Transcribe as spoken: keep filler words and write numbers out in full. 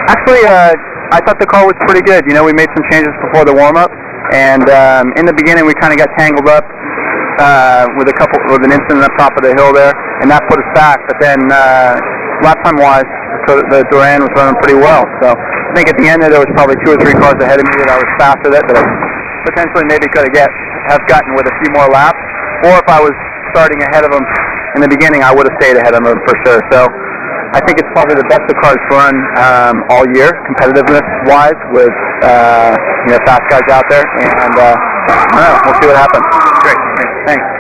Actually, uh, I thought the car was pretty good. You know, we made some changes before the warm-up, and um, in the beginning we kind of got tangled up uh, with a couple with an incident up top of the hill there, and that put us back. But then uh, lap time-wise, the, the Duran was running pretty well. So I think at the end there, there was probably two or three cars ahead of me that I was faster that that I potentially maybe could have get have gotten with a few more laps, or if I was starting ahead of them in the beginning, I would have stayed ahead of them for sure. So I think it's probably the best the car's run um, all year, competitiveness-wise, with uh, you know fast guys out there, and uh, I don't know, we'll see what happens. Great. Thanks.